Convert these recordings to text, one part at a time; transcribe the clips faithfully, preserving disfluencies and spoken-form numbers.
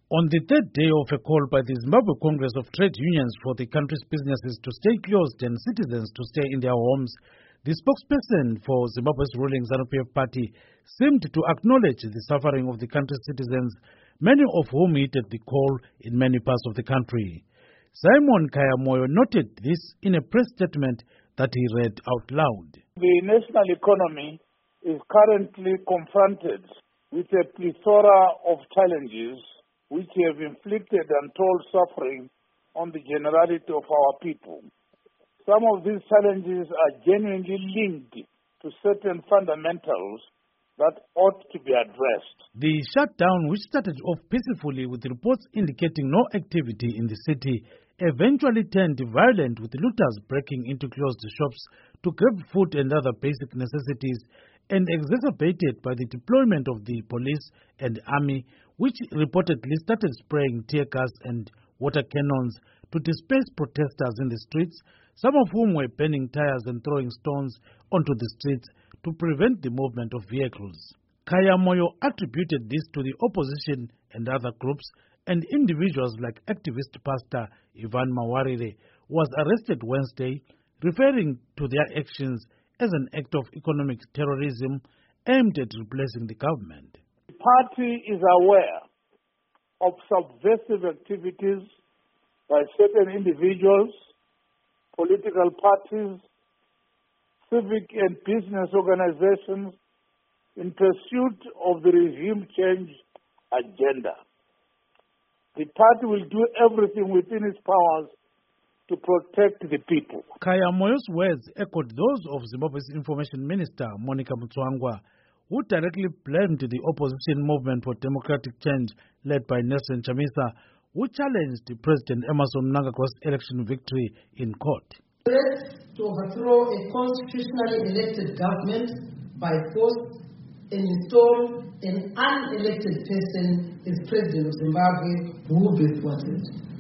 On the third day of a call by the Zimbabwe Congress of Trade Unions for the country's businesses to stay closed and citizens to stay in their homes, the spokesperson for Zimbabwe's ruling ZANU P F party seemed to acknowledge the suffering of the country's citizens, many of whom heeded the call in many parts of the country. Simon Khayamoyo noted this in a press statement that he read out loud. The national economy is currently confronted with a plethora of challenges which have inflicted untold suffering on the generality of our people. Some of these challenges are genuinely linked to certain fundamentals that ought to be addressed. The shutdown, which started off peacefully with reports indicating no activity in the city, eventually turned violent with looters breaking into closed shops to grab food and other basic necessities, and exacerbated by the deployment of the police and army, which reportedly started spraying tear gas and water cannons to disperse protesters in the streets, some of whom were burning tires and throwing stones onto the streets to prevent the movement of vehicles. Khayamoyo attributed this to the opposition and other groups, and individuals like activist pastor Ivan Mawarire was arrested Wednesday, referring to their actions as an act of economic terrorism aimed at replacing the government. The party is aware of subversive activities by certain individuals, political parties, civic and business organizations in pursuit of the regime change agenda. The party will do everything within its powers to protect the people. Khayamoyo's words echoed those of Zimbabwe's Information Minister, Monica Mutswangwa, who directly blamed the opposition movement for democratic change led by Nelson Chamisa, who challenged President Emmerson Mnangagwa's election victory in court. Threat to overthrow a constitutionally elected government by force and install an unelected person as President of Zimbabwe will be thwarted.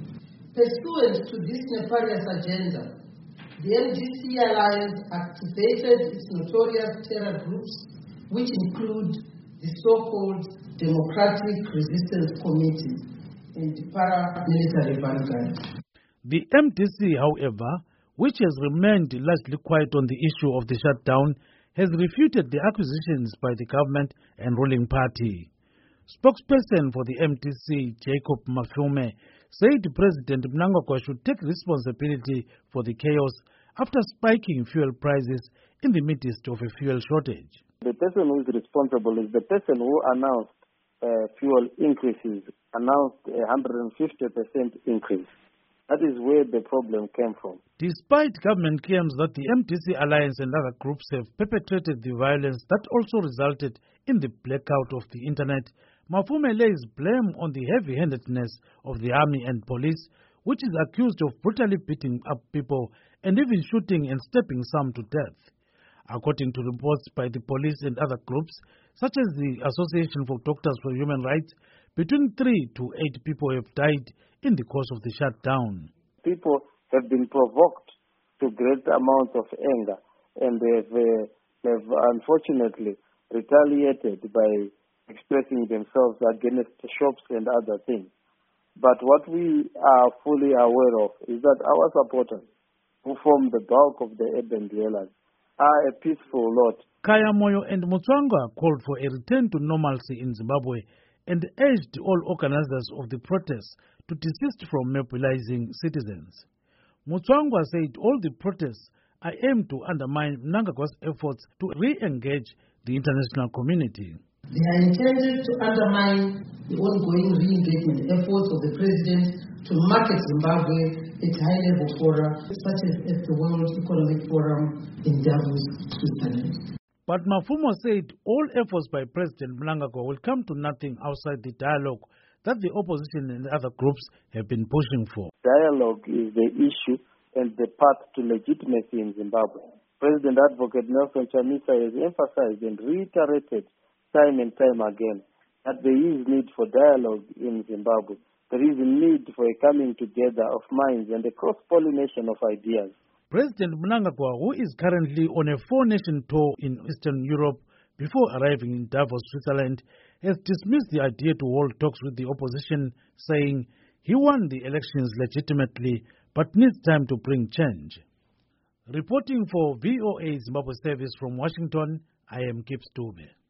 Pursuant to this nefarious agenda, the M D C Alliance activated its notorious terror groups, which include the so-called Democratic Resistance Committee and the paramilitary vanguard. The M D C, however, which has remained largely quiet on the issue of the shutdown, has refuted the accusations by the government and ruling party. Spokesperson for the M D C, Jacob Mafume, said President Mnangagwa should take responsibility for the chaos after spiking fuel prices in the midst of a fuel shortage. The person who is responsible is the person who announced uh, fuel increases, announced a one hundred fifty percent increase. That is where the problem came from. Despite government claims that the M D C Alliance and other groups have perpetrated the violence that also resulted in the blackout of the internet, Mafume lays blame on the heavy-handedness of the army and police, which is accused of brutally beating up people and even shooting and stabbing some to death. According to reports by the police and other groups, such as the Association for Doctors for Human Rights, between three to eight people have died in the course of the shutdown. People have been provoked to great amounts of anger, and they've, uh, they've unfortunately retaliated by expressing themselves against shops and other things. But what we are fully aware of is that our supporters, who form the bulk of the urban dwellers, are a peaceful lot. Khayamoyo and Mutswangwa called for a return to normalcy in Zimbabwe and urged all organizers of the protests to desist from mobilizing citizens. Mutswangwa said all the protests are aimed to undermine Mnangagwa's efforts to re-engage the international community. They are intended to undermine the ongoing re-engagement efforts of the President to market Zimbabwe at high-level fora, such as at the World Economic Forum in Davos, Switzerland. But Mafumo said all efforts by President Mnangagwa will come to nothing outside the dialogue that the opposition and other groups have been pushing for. Dialogue is the issue and the path to legitimacy in Zimbabwe. President Advocate Nelson Chamisa has emphasized and reiterated time and time again that there is need for dialogue in Zimbabwe. There is a need for a coming together of minds and a cross-pollination of ideas. President Mnangagwa, who is currently on a four-nation tour in Eastern Europe, before arriving in Davos, Switzerland, has dismissed the idea to hold talks with the opposition, saying he won the elections legitimately but needs time to bring change. Reporting for V O A Zimbabwe Service from Washington, I am Gibbs Dube.